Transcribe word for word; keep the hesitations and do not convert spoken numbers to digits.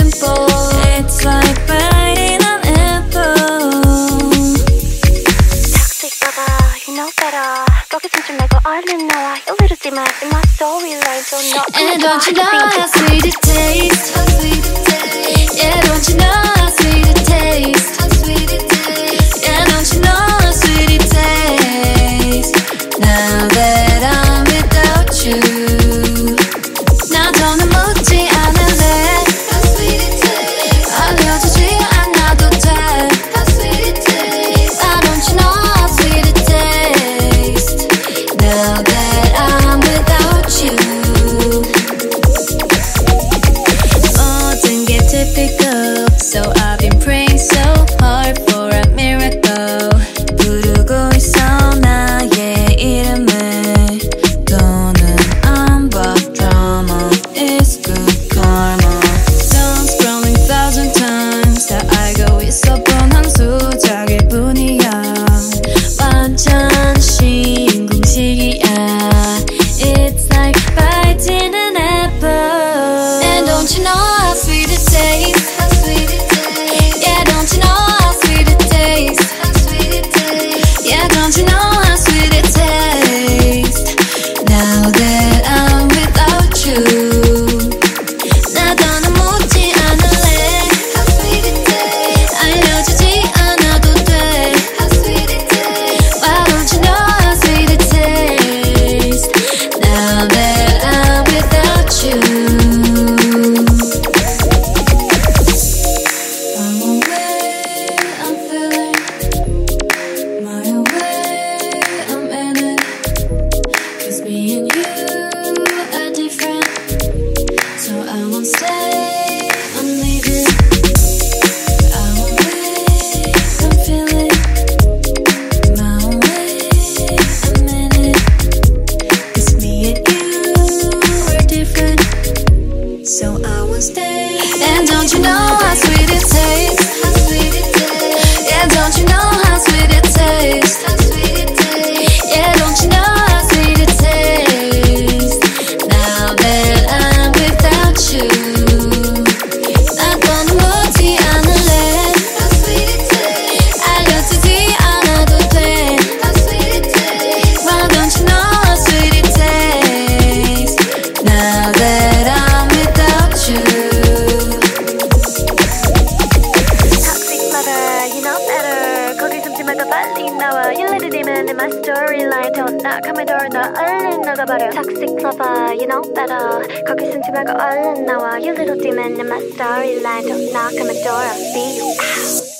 simple. It's like biting an apple. Toxic lover, you know better. 거기 숨지 말고 얼른 나와. Your little demon in my storyline. So no, And don't you know how sweet it tastes? How sweet it tastes. Yeah, don't you know how sweet it tastes? How sweet it tastes. Yeah, don't you know how sweet it tastes? Now that I'm without you, 나 더는 묻지 않을래. How sweet it tastes. 알려주지 않아도 돼. How sweet it tastes. Why don't you know how sweet it tastes? Now that I'm without you. 모든 게 typical, so I've been praying so hard for a miracle. 부르고 있어 나의 이름을. 더는 안 봐 drama, it's good karma. Songs scrolling thousand times 다 알고 있어 본 한 수작일 뿐이야. 완전 신공식이야. It's like biting an apple. And don't you know how sweet it tastes? How sweet it tastes. Yeah, don't you know how sweet it tastes? How sweet it tastes. Yeah, don't you know how sweet it tastes? Now that I'm without you, 나 더는 묻지 않을래. How sweet it tastes. 알려주지 않아도 돼. How sweet it tastes. Why don't you know how sweet it tastes? Now that I'm without you. I'm away, I'm feeling my way, I'm in it. 'Cause me and you are different, so I won't stay, I'm leaving. I'm away, I'm feeling my way, I'm in it. 'Cause me and you are different, so I won't stay. And don't you know how sweet it tastes? How sweet it tastes. Yeah, don't you know how sweet it tastes? How sweet it tastes. Yeah, don't you know how sweet it tastes? Now that I'm without you, 나 더는 묻지 않을래. How sweet it tastes. 알려주지 않아도 돼. How sweet it tastes. Why don't you know how sweet it tastes? Now that I'm without you. toxic lover, you know better. 거기 숨지 말고 빨리 나와. You little demon in my storyline. Don't knock on my door. 너 얼른 나가버려. Toxic lover, you know better. 거기 숨지 말고 얼른 나와. You little demon in my storyline. Don't knock on my door. I'll see you out.